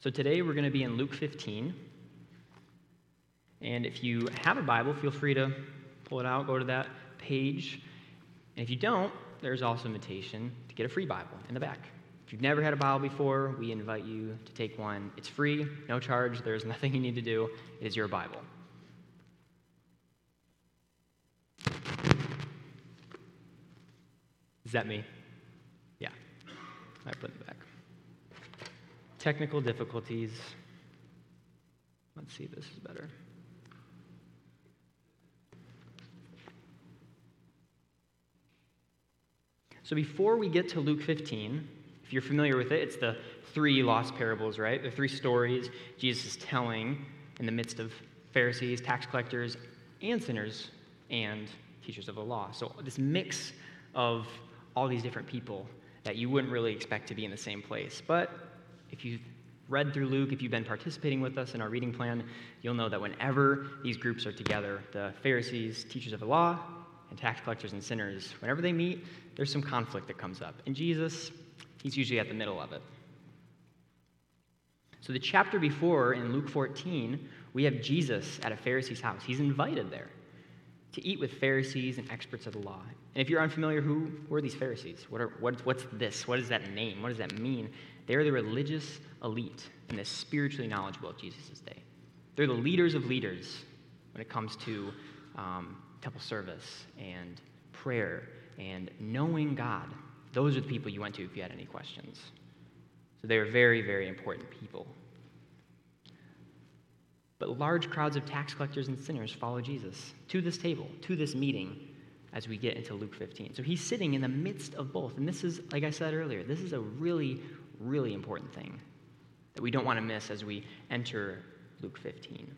So today we're going to be in Luke 15. And if you have a Bible, feel free to pull it out, go to that page. And if you don't, there's also an invitation to get a free Bible in the back. If you've never had a Bible before, we invite you to take one. It's free, no charge. There's nothing you need to do. It is your Bible. Is that me? Yeah. I put it in the back. Technical difficulties. Let's see if this is better. So before we get to Luke 15, if you're familiar with it, it's the three lost parables, right? The three stories Jesus is telling in the midst of Pharisees, tax collectors, and sinners, and teachers of the law. So this mix of all these different people that you wouldn't really expect to be in the same place. But if you've read through Luke, if you've been participating with us in our reading plan, you'll know that whenever these groups are together, the Pharisees, teachers of the law, and tax collectors and sinners, whenever they meet, there's some conflict that comes up. And Jesus, he's usually at the middle of it. So the chapter before, in Luke 14, we have Jesus at a Pharisee's house. He's invited there to eat with Pharisees and experts of the law. And if you're unfamiliar, who are these Pharisees? What's this? What is that name? What does that mean? They're the religious elite and the spiritually knowledgeable of Jesus' day. They're the leaders of leaders when it comes to temple service and prayer and knowing God. Those are the people you went to if you had any questions. So they were very, very important people. But large crowds of tax collectors and sinners follow Jesus to this table, to this meeting, as we get into Luke 15. So he's sitting in the midst of both. And this is, like I said earlier, this is a really, really important thing that we don't want to miss as we enter Luke 15.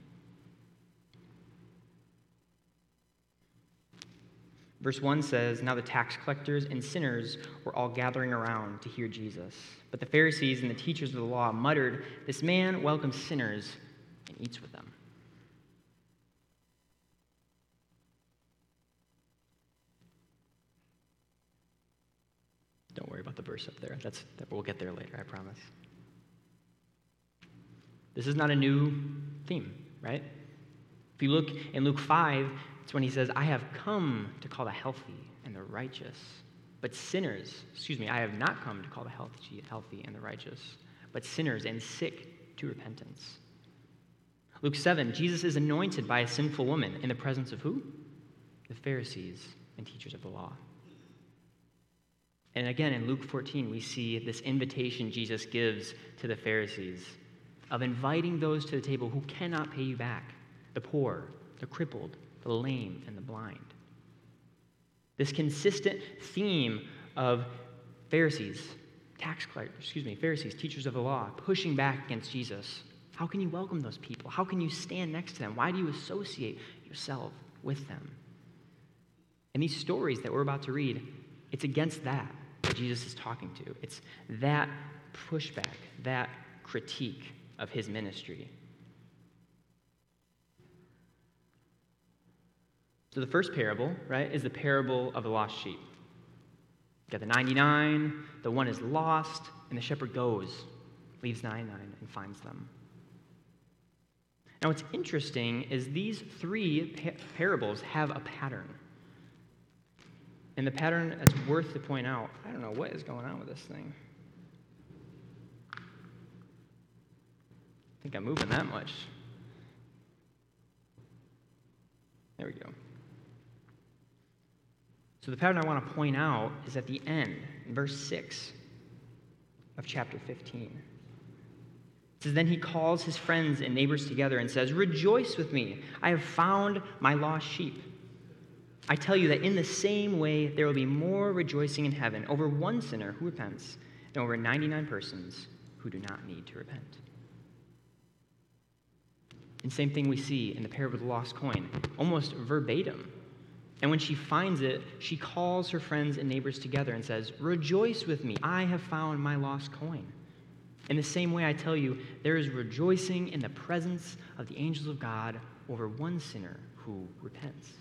Verse 1 says, "Now the tax collectors and sinners were all gathering around to hear Jesus. But the Pharisees and the teachers of the law muttered, 'This man welcomes sinners and eats with them.'" Don't worry about the verse up there. We'll get there later, I promise. This is not a new theme, right? If you look in Luke 5, it's when he says, "I have come to call the healthy and the righteous, but sinners, I have not come to call the healthy and the righteous, but sinners and sick to repentance." Luke 7, Jesus is anointed by a sinful woman in the presence of who? The Pharisees and teachers of the law. And again, in Luke 14, we see this invitation Jesus gives to the Pharisees of inviting those to the table who cannot pay you back, the poor, the crippled, the lame, and the blind. This consistent theme of Pharisees, Pharisees, teachers of the law, pushing back against Jesus. How can you welcome those people? How can you stand next to them? Why do you associate yourself with them? And these stories that we're about to read, it's against that Jesus is talking to. It's that pushback, that critique of his ministry. So the first parable, right, is the parable of the lost sheep. You got the 99, the one is lost, and the shepherd goes, leaves 99, and finds them. Now what's interesting is these three parables have a pattern. And the pattern that's worth to point out, I don't know what is going on with this thing. I think I'm moving that much. There we go. So the pattern I want to point out is at the end, in verse 6 of chapter 15. It says, "Then he calls his friends and neighbors together and says, 'Rejoice with me, I have found my lost sheep.' I tell you that in the same way there will be more rejoicing in heaven over one sinner who repents than over 99 persons who do not need to repent." And same thing we see in the parable of the lost coin, almost verbatim. And when she finds it, she calls her friends and neighbors together and says, "Rejoice with me, I have found my lost coin." In the same way, I tell you, there is rejoicing in the presence of the angels of God over one sinner who repents.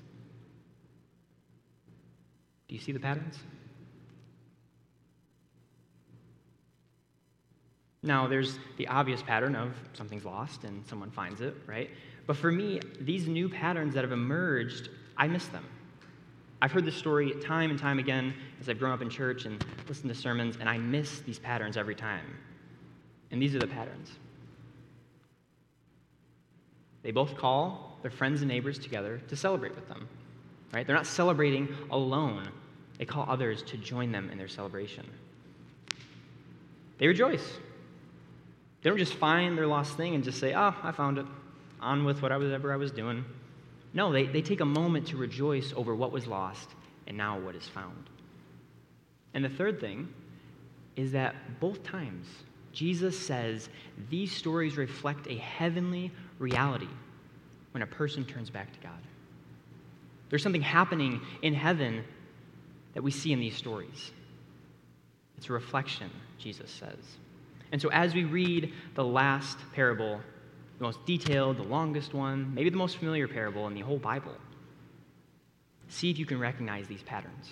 Do you see the patterns? Now, there's the obvious pattern of something's lost and someone finds it, right? But for me, these new patterns that have emerged, I miss them. I've heard this story time and time again as I've grown up in church and listened to sermons, and I miss these patterns every time. And these are the patterns. They both call their friends and neighbors together to celebrate with them, right? They're not celebrating alone. They call others to join them in their celebration. They rejoice. They don't just find their lost thing and just say, oh, I found it. On with whatever I was doing. No, they take a moment to rejoice over what was lost and now what is found. And the third thing is that both times, Jesus says these stories reflect a heavenly reality when a person turns back to God. There's something happening in heaven that we see in these stories. It's a reflection, Jesus says. And so as we read the last parable, the most detailed, the longest one, maybe the most familiar parable in the whole Bible, see if you can recognize these patterns.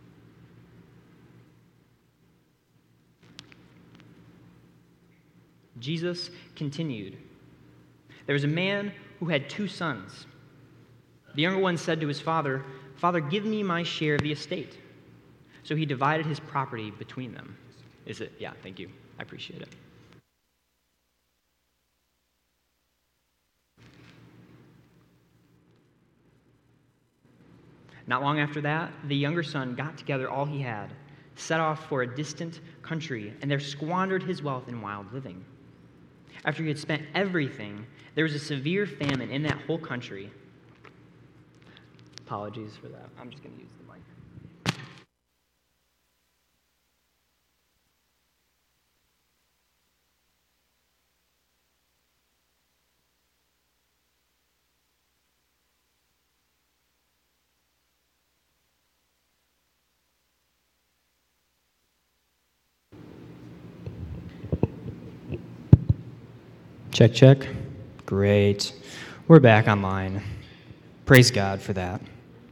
Jesus continued, "There was a man who had 2 sons. The younger one said to his father, 'Father, give me my share of the estate.' So he divided his property between them." Is it? Yeah, thank you. I appreciate it. Not long after that, the younger son got together all he had, set off for a distant country, and there squandered his wealth in wild living. After he had spent everything, there was a severe famine in that whole country. Apologies for that. I'm just going to use the mic. Check, check. Great. We're back online. Praise God for that.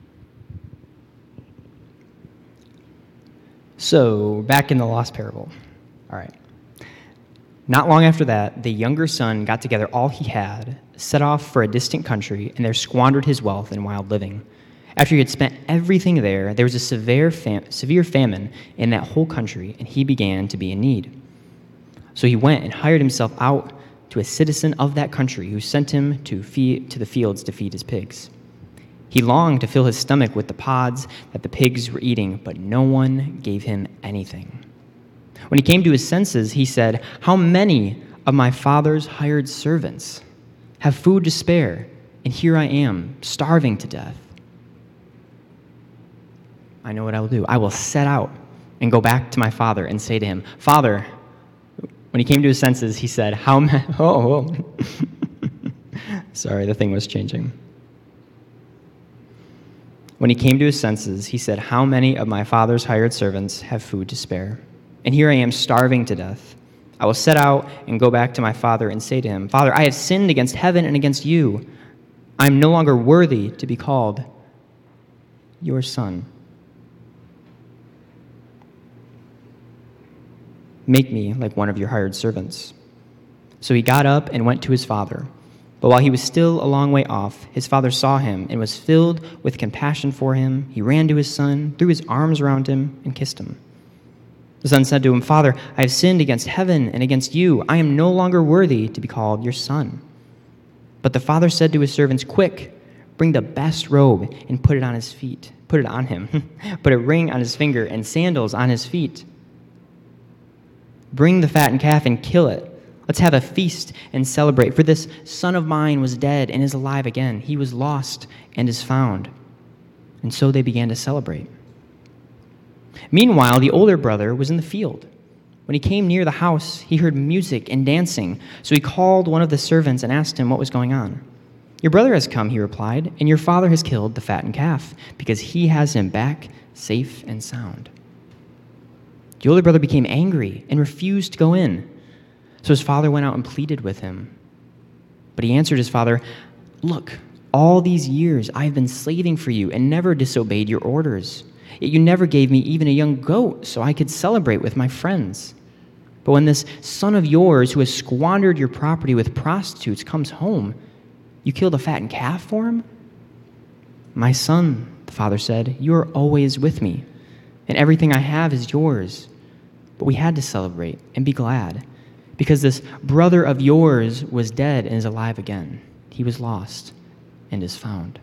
So, back in the lost parable. All right. Not long after that, the younger son got together all he had, set off for a distant country, and there squandered his wealth in wild living. After he had spent everything there was a severe famine in that whole country, and he began to be in need. So he went and hired himself out to a citizen of that country who sent him to the fields to feed his pigs. He longed to fill his stomach with the pods that the pigs were eating, but no one gave him anything. When he came to his senses, he said, "How many of my father's hired servants have food to spare, and here I am, starving to death? I know what I will do. I will set out and go back to my father and say to him, 'Father,'" when he came to his senses, he said, "How many..." Oh. Sorry, the thing was changing. When he came to his senses, he said, "How many of my father's hired servants have food to spare? And here I am starving to death. I will set out and go back to my father and say to him, 'Father, I have sinned against heaven and against you. I am no longer worthy to be called your son. Make me like one of your hired servants.' So he got up and went to his father. But while he was still a long way off, his father saw him and was filled with compassion for him. He ran to his son, threw his arms around him, and kissed him. The son said to him, 'Father, I have sinned against heaven and against you. I am no longer worthy to be called your son.' But the father said to his servants, 'Quick, bring the best robe and put it on his feet. Put it on him. Put a ring on his finger and sandals on his feet. Bring the fattened calf and kill it. Let's have a feast and celebrate. For this son of mine was dead and is alive again. He was lost and is found.' And so they began to celebrate. Meanwhile, the older brother was in the field. When he came near the house, he heard music and dancing. So he called one of the servants and asked him what was going on. 'Your brother has come,' he replied, 'and your father has killed the fattened calf, because he has him back safe and sound.' The older brother became angry and refused to go in. So his father went out and pleaded with him. But he answered his father, 'Look, all these years I have been slaving for you and never disobeyed your orders. Yet you never gave me even a young goat so I could celebrate with my friends. But when this son of yours who has squandered your property with prostitutes comes home, you kill the fattened calf for him?' 'My son,' the father said, 'you are always with me, and everything I have is yours.' But we had to celebrate and be glad, because this brother of yours was dead and is alive again. He was lost and is found."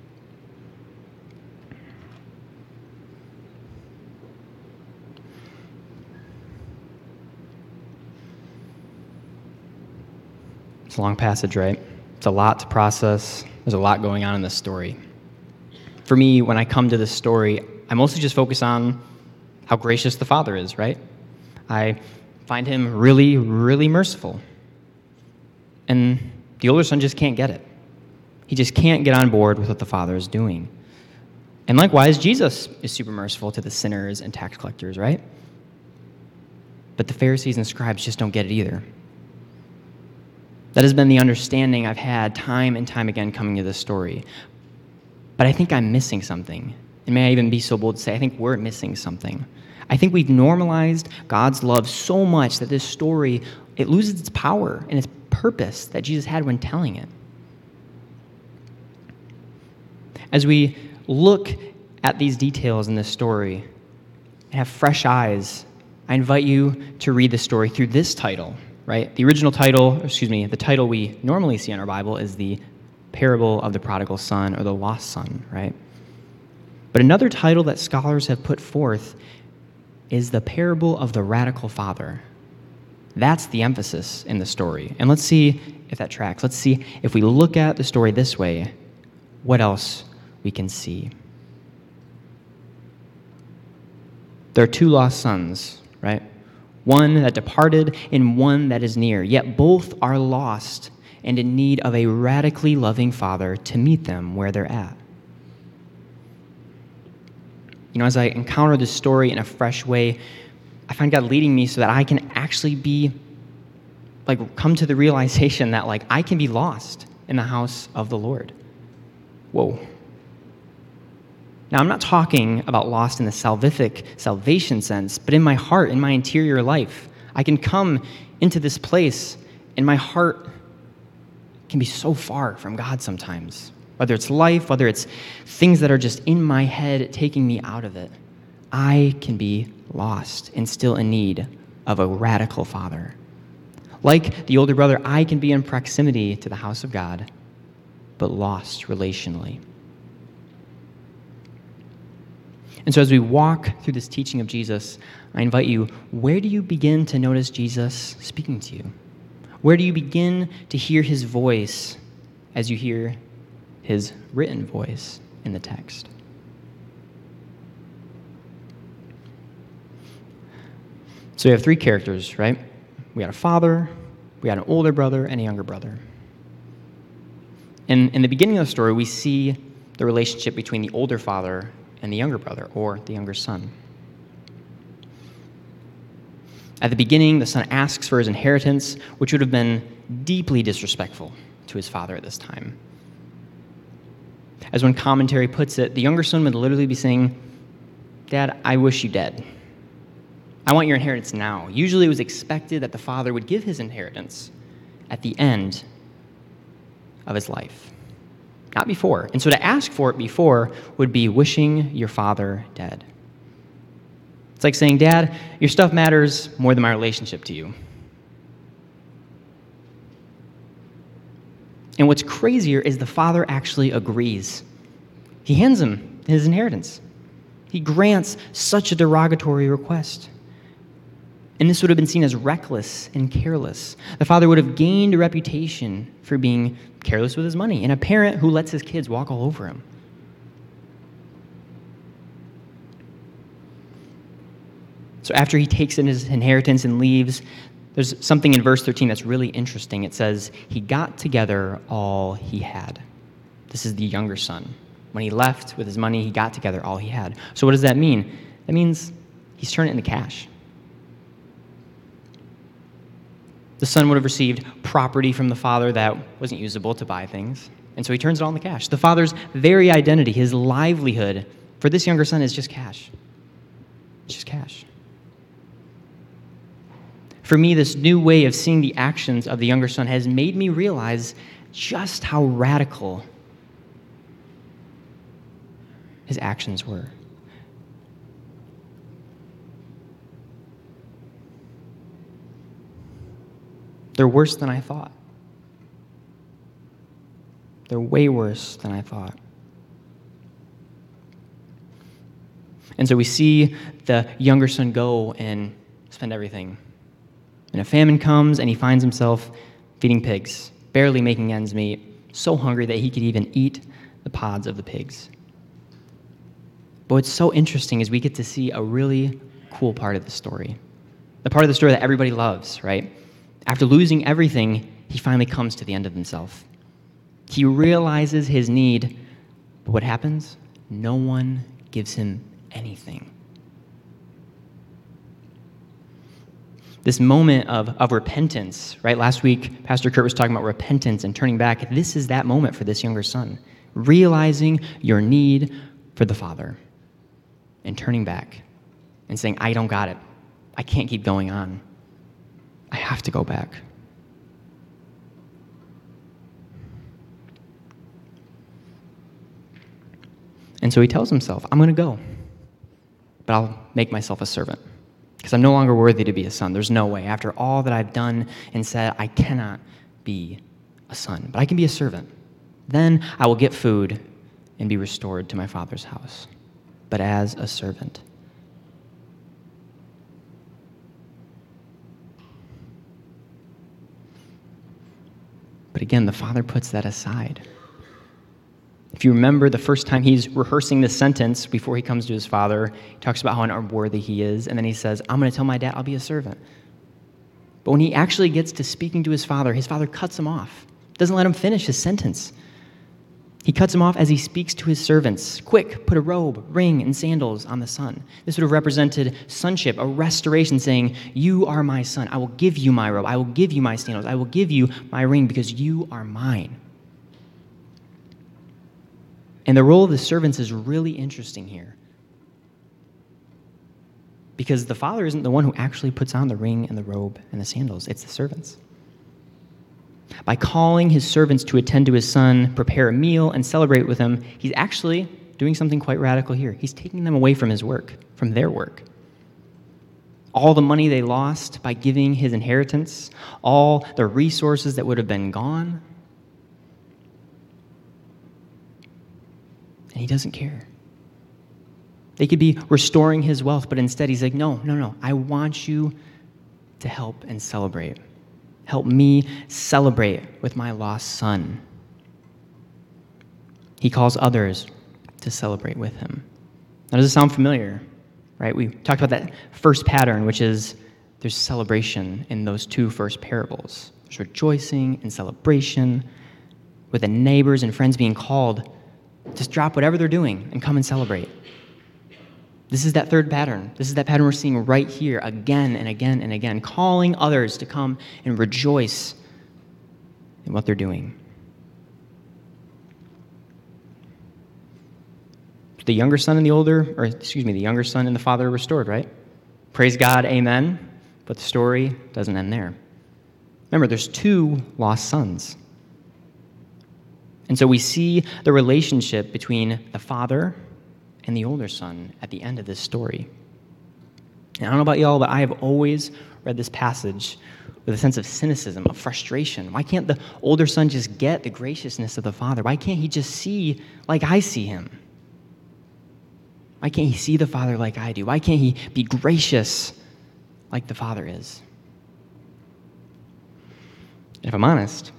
It's a long passage, right? It's a lot to process. There's a lot going on in this story. For me, when I come to this story, I mostly just focus on how gracious the Father is, right? I find him really, really merciful. And the older son just can't get it. He just can't get on board with what the Father is doing. And likewise, Jesus is super merciful to the sinners and tax collectors, right? But the Pharisees and scribes just don't get it either. That has been the understanding I've had time and time again coming to this story. But I think I'm missing something. And may I even be so bold to say, I think we're missing something. I think we've normalized God's love so much that this story, it loses its power and its purpose that Jesus had when telling it. As we look at these details in this story and have fresh eyes, I invite you to read the story through this title, right? The original title, the title we normally see in our Bible is the Parable of the Prodigal Son or the Lost Son, right? But another title that scholars have put forth is the Parable of the Radical Father. That's the emphasis in the story. And let's see if that tracks. Let's see if we look at the story this way, what else we can see. There are two lost sons, right? One that departed and one that is near, yet both are lost and in need of a radically loving Father to meet them where they're at. You know, as I encounter this story in a fresh way, I find God leading me so that I can actually come to the realization that, I can be lost in the house of the Lord. Whoa. Now, I'm not talking about lost in the salvific salvation sense, but in my heart, in my interior life. I can come into this place, and my heart can be so far from God sometimes. Whether it's life, whether it's things that are just in my head taking me out of it, I can be lost and still in need of a radical Father. Like the older brother, I can be in proximity to the house of God, but lost relationally. And so as we walk through this teaching of Jesus, I invite you, where do you begin to notice Jesus speaking to you? Where do you begin to hear his voice as you hear his written voice in the text? So we have three characters, right? We got a father, we got an older brother, and a younger brother. And in the beginning of the story, we see the relationship between the older father and the younger brother, or the younger son. At the beginning, the son asks for his inheritance, which would have been deeply disrespectful to his father at this time. As one commentary puts it, the younger son would literally be saying, "Dad, I wish you dead. I want your inheritance now." Usually it was expected that the father would give his inheritance at the end of his life, not before. And so to ask for it before would be wishing your father dead. It's like saying, "Dad, your stuff matters more than my relationship to you." And what's crazier is the father actually agrees. He hands him his inheritance. He grants such a derogatory request. And this would have been seen as reckless and careless. The father would have gained a reputation for being careless with his money, and a parent who lets his kids walk all over him. So after he takes in his inheritance and leaves, there's something in verse 13 that's really interesting. It says, he got together all he had. This is the younger son. When he left with his money, he got together all he had. So what does that mean? That means he's turned it into cash. The son would have received property from the father that wasn't usable to buy things, and so he turns it all into cash. The father's very identity, his livelihood, for this younger son is just cash. It's just cash. For me, this new way of seeing the actions of the younger son has made me realize just how radical his actions were. They're worse than I thought. They're way worse than I thought. And so we see the younger son go and spend everything. And a famine comes, and he finds himself feeding pigs, barely making ends meet, so hungry that he could even eat the pods of the pigs. But what's so interesting is we get to see a really cool part of the story. The part of the story that everybody loves, right? After losing everything, he finally comes to the end of himself. He realizes his need, but what happens? No one gives him anything. This moment of repentance, right? Last week, Pastor Kurt was talking about repentance and turning back. This is that moment for this younger son. Realizing your need for the Father and turning back and saying, I don't got it. I can't keep going on. I have to go back. And so he tells himself, I'm going to go, but I'll make myself a servant because I'm no longer worthy to be a son. There's no way. After all that I've done and said, I cannot be a son, but I can be a servant. Then I will get food and be restored to my father's house, but as a servant. But again, the father puts that aside. If you remember the first time he's rehearsing this sentence before he comes to his father, he talks about how unworthy he is, and then he says, I'm going to tell my dad I'll be a servant. But when he actually gets to speaking to his father cuts him off, doesn't let him finish his sentence. He cuts him off as he speaks to his servants. Quick, put a robe, ring, and sandals on the son. This would have represented sonship, a restoration saying, you are my son. I will give you my robe. I will give you my sandals. I will give you my ring because you are mine. And the role of the servants is really interesting here. Because the father isn't the one who actually puts on the ring and the robe and the sandals. It's the servants. By calling his servants to attend to his son, prepare a meal, and celebrate with him, he's actually doing something quite radical here. He's taking them away from his work, from their work. All the money they lost by giving his inheritance, all the resources that would have been gone, and he doesn't care. They could be restoring his wealth, but instead he's like, no, I want you to help and celebrate. Help me celebrate with my lost son. He calls others to celebrate with him. Now, does it sound familiar? Right? We talked about that first pattern, which is there's celebration in those two first parables. There's rejoicing and celebration with the neighbors and friends being called to drop whatever they're doing and come and celebrate. This is that third pattern. This is that pattern we're seeing right here again and again and again, calling others to come and rejoice in what they're doing. The younger son and the younger son and the father are restored, right? Praise God, amen. But the story doesn't end there. Remember, there's two lost sons. And so we see the relationship between the father and the older son at the end of this story. And I don't know about y'all, but I have always read this passage with a sense of cynicism, of frustration. Why can't the older son just get the graciousness of the father? Why can't he just see like I see him? Why can't he see the father like I do? Why can't he be gracious like the father is? And if I'm honest,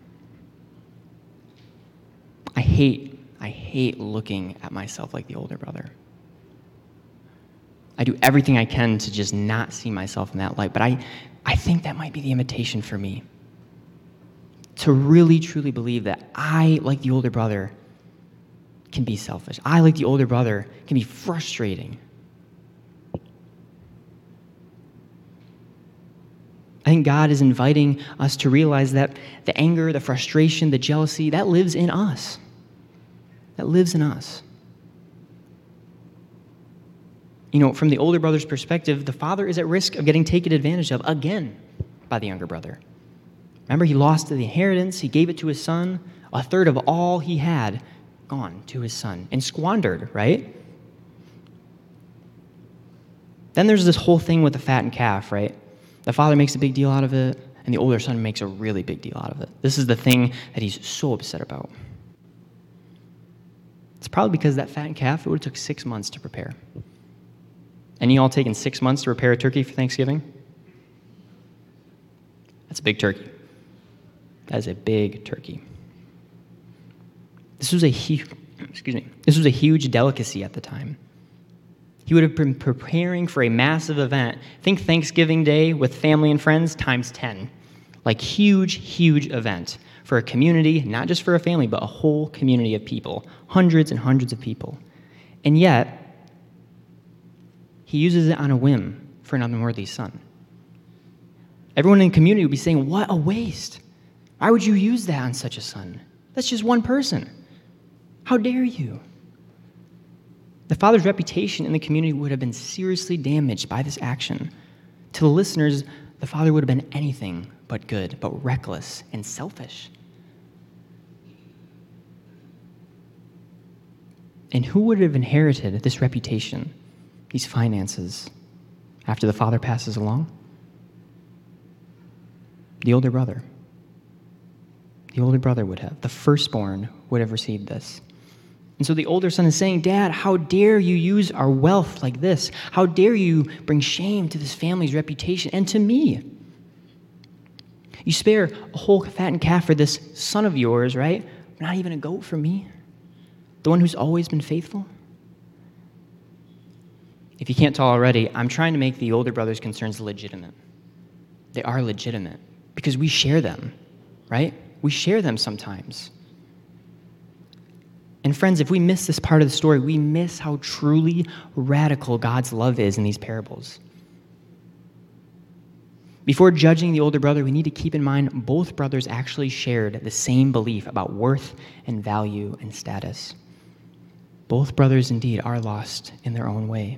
I hate looking at myself like the older brother. I do everything I can to just not see myself in that light, but I think that might be the invitation for me. To really, truly believe that I, like the older brother, can be selfish. I, like the older brother, can be frustrating. I think God is inviting us to realize that the anger, the frustration, the jealousy, that lives in us. That lives in us. from the older brother's perspective, the father is at risk of getting taken advantage of again by the younger brother. Remember, he lost the inheritance. He gave it to his son. A third of all he had gone to his son and squandered, right? Then there's this whole thing with the fattened calf, right? The father makes a big deal out of it, and the older son makes a really big deal out of it. This is the thing that he's so upset about. It's probably because that fattened calf, it would have took 6 months to prepare. Any y'all taken 6 months to prepare a turkey for Thanksgiving? That's a big turkey. That is a big turkey. This was a huge delicacy at the time. He would have been preparing for a massive event. Think Thanksgiving Day with family and friends times 10. Like huge, huge event for a community, not just for a family, but a whole community of people, hundreds and hundreds of people. And yet, he uses it on a whim for an unworthy son. Everyone in the community would be saying, what a waste. Why would you use that on such a son? That's just one person. How dare you? The father's reputation in the community would have been seriously damaged by this action. To the listeners, the father would have been anything but good, but reckless and selfish. And who would have inherited this reputation, these finances, after the father passes along? The older brother. The older brother would have. The firstborn would have received this. And so the older son is saying, Dad, how dare you use our wealth like this? How dare you bring shame to this family's reputation and to me? You spare a whole fattened calf for this son of yours, right? Not even a goat for me? The one who's always been faithful? If you can't tell already, I'm trying to make the older brother's concerns legitimate. They are legitimate because we share them, right? We share them sometimes. And friends, if we miss this part of the story, we miss how truly radical God's love is in these parables. Before judging the older brother, we need to keep in mind both brothers actually shared the same belief about worth and value and status. Both brothers indeed are lost in their own way.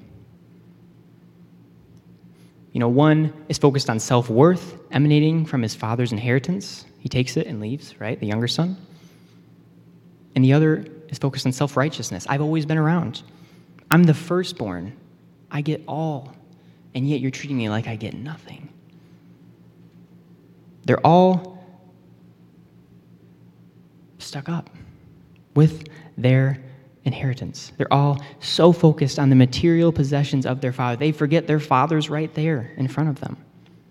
One is focused on self-worth emanating from his father's inheritance. He takes it and leaves, right? The younger son. And the other is focused on self-righteousness. I've always been around. I'm the firstborn. I get all. And yet you're treating me like I get nothing. They're all stuck up with their inheritance. They're all so focused on the material possessions of their father, they forget their father's right there in front of them.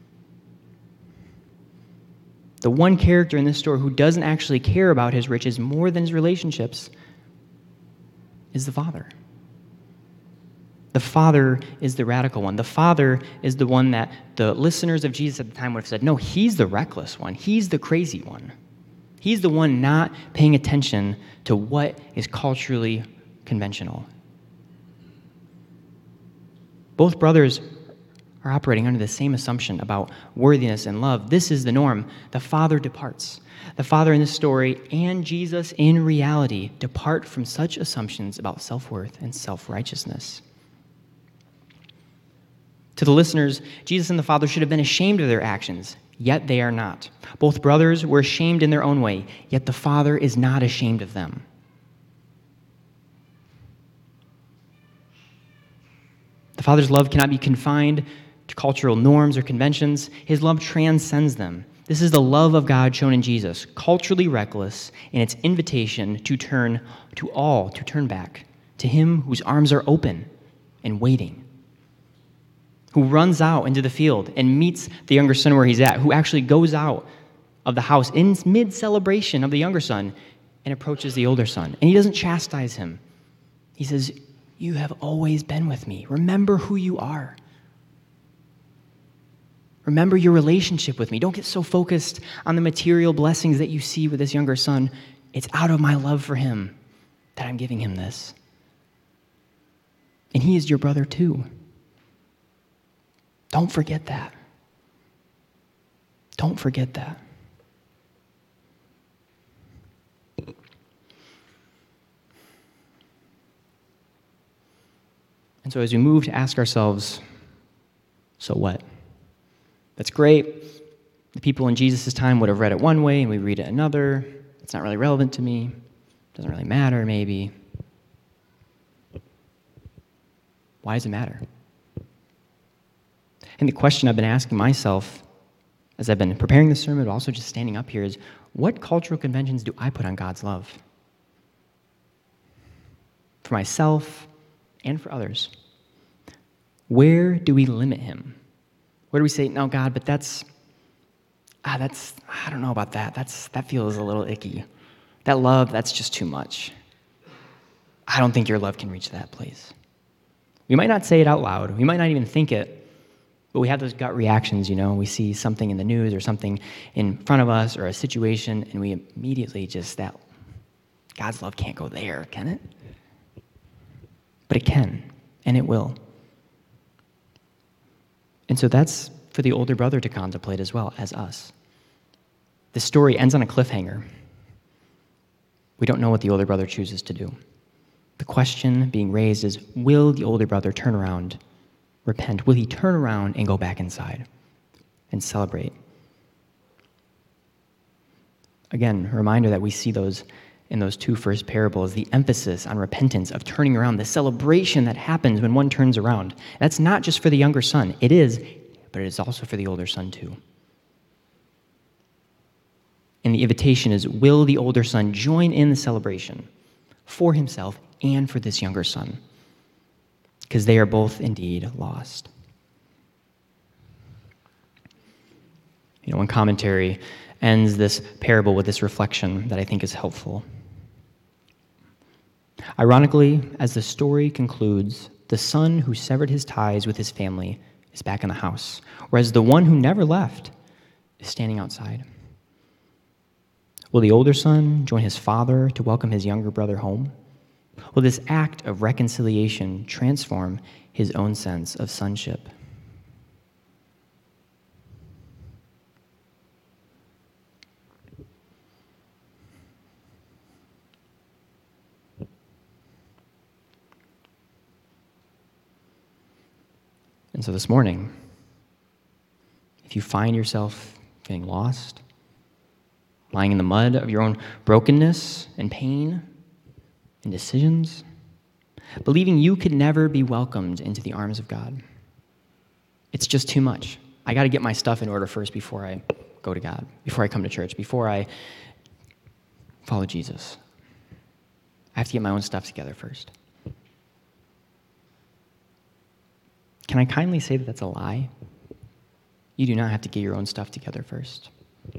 The one character in this story who doesn't actually care about his riches more than his relationships is the father. The father is the radical one. The father is the one that the listeners of Jesus at the time would have said, no, he's the reckless one. He's the crazy one. He's the one not paying attention to what is culturally conventional. Both brothers are operating under the same assumption about worthiness and love. This is the norm. The father departs. The father in this story and Jesus in reality depart from such assumptions about self-worth and self-righteousness. To the listeners, Jesus and the Father should have been ashamed of their actions, yet they are not. Both brothers were ashamed in their own way, yet the Father is not ashamed of them. The Father's love cannot be confined to cultural norms or conventions. His love transcends them. This is the love of God shown in Jesus, culturally reckless in its invitation to turn back to him whose arms are open and waiting, who runs out into the field and meets the younger son where he's at, who actually goes out of the house in mid-celebration of the younger son and approaches the older son. And he doesn't chastise him. He says, you have always been with me. Remember who you are. Remember your relationship with me. Don't get so focused on the material blessings that you see with this younger son. It's out of my love for him that I'm giving him this. And he is your brother too. Don't forget that. Don't forget that. And so as we move to ask ourselves, so what? That's great. The people in Jesus' time would have read it one way, and we read it another. It's not really relevant to me. It doesn't really matter, maybe. Why does it matter? And the question I've been asking myself as I've been preparing the sermon, but also just standing up here, is what cultural conventions do I put on God's love? For myself and for others. Where do we limit him? Where do we say, no, God, but that's, I don't know about that. That feels a little icky. That love, that's just too much. I don't think your love can reach that place. We might not say it out loud. We might not even think it, but we have those gut reactions, We see something in the news or something in front of us or a situation, and we immediately just, God's love can't go there, can it? But it can, and it will. And so that's for the older brother to contemplate as well as us. The story ends on a cliffhanger. We don't know what the older brother chooses to do. The question being raised is, will the older brother turn around, repent? Will he turn around and go back inside and celebrate? Again, a reminder that we see those in those two first parables, the emphasis on repentance, of turning around, the celebration that happens when one turns around. That's not just for the younger son. It is, but it is also for the older son too. And the invitation is, will the older son join in the celebration for himself and for this younger son? Because they are both indeed lost. One commentary ends this parable with this reflection that I think is helpful. Ironically, as the story concludes, the son who severed his ties with his family is back in the house, whereas the one who never left is standing outside. Will the older son join his father to welcome his younger brother home? Will this act of reconciliation transform his own sense of sonship? And so this morning, if you find yourself getting lost, lying in the mud of your own brokenness and pain and decisions, believing you could never be welcomed into the arms of God, it's just too much. I got to get my stuff in order first before I go to God, before I come to church, before I follow Jesus. I have to get my own stuff together first. Can I kindly say that that's a lie? You do not have to get your own stuff together first.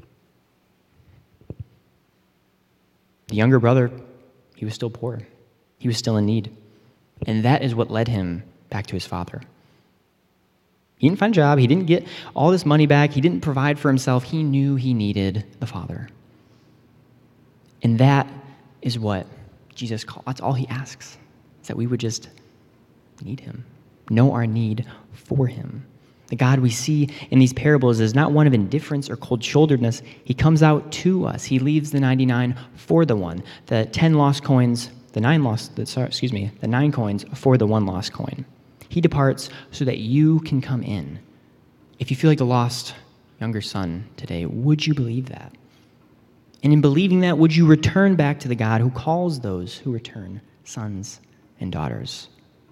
The younger brother, he was still poor. He was still in need. And that is what led him back to his father. He didn't find a job. He didn't get all this money back. He didn't provide for himself. He knew he needed the Father. And that is what Jesus called. That's all he asks, is that we would just need him, know our need for him. The God we see in these parables is not one of indifference or cold-shoulderedness. He comes out to us. He leaves the 99 for the one. The 10 lost coins, the 9 coins for the 1 lost coin. He departs so that you can come in. If you feel like the lost younger son today, would you believe that? And in believing that, would you return back to the God who calls those who return sons and daughters?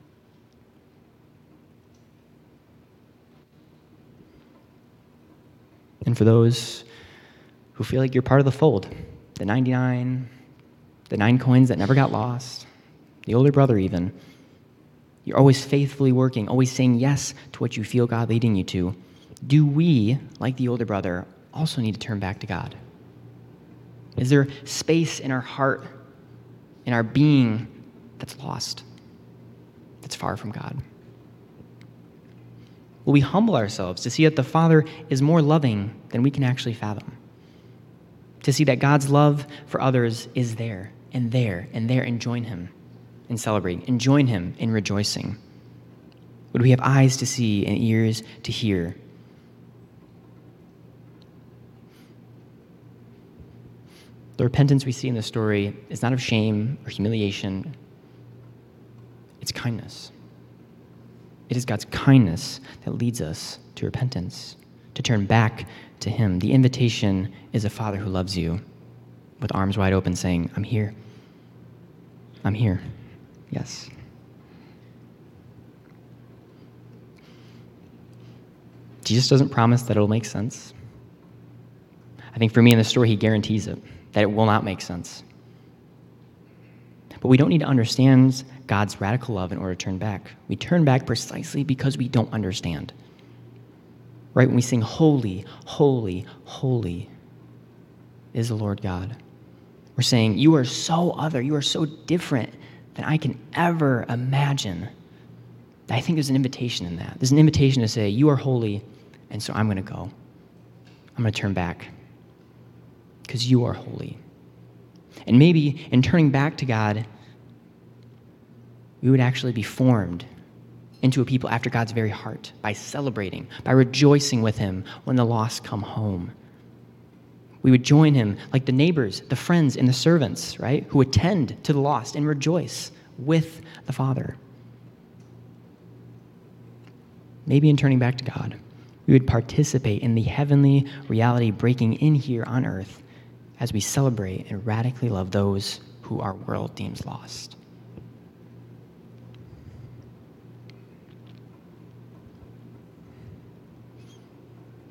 And for those who feel like you're part of the fold, the 99, the 9 coins that never got lost, the older brother even, you're always faithfully working, always saying yes to what you feel God leading you to. Do we, like the older brother, also need to turn back to God? Is there space in our heart, in our being, that's lost, that's far from God? Will we humble ourselves to see that the Father is more loving than we can actually fathom? To see that God's love for others is there, and there, and there, and join him in celebrating, and join him in rejoicing? Would we have eyes to see and ears to hear? The repentance we see in the story is not of shame or humiliation. It's kindness. It is God's kindness that leads us to repentance, to turn back to him. The invitation is a Father who loves you with arms wide open saying, I'm here. I'm here. Yes. Jesus doesn't promise that it'll make sense. I think for me in the story, he guarantees it, that it will not make sense. But we don't need to understand God's radical love in order to turn back. We turn back precisely because we don't understand. Right? When we sing, holy, holy, holy is the Lord God. We're saying, you are so other, you are so different than I can ever imagine. I think there's an invitation in that. There's an invitation to say, you are holy, and so I'm going to go. I'm going to turn back because you are holy. And maybe in turning back to God, we would actually be formed into a people after God's very heart by celebrating, by rejoicing with him when the lost come home. We would join him like the neighbors, the friends, and the servants, right, who attend to the lost and rejoice with the Father. Maybe in turning back to God, we would participate in the heavenly reality breaking in here on earth as we celebrate and radically love those who our world deems lost.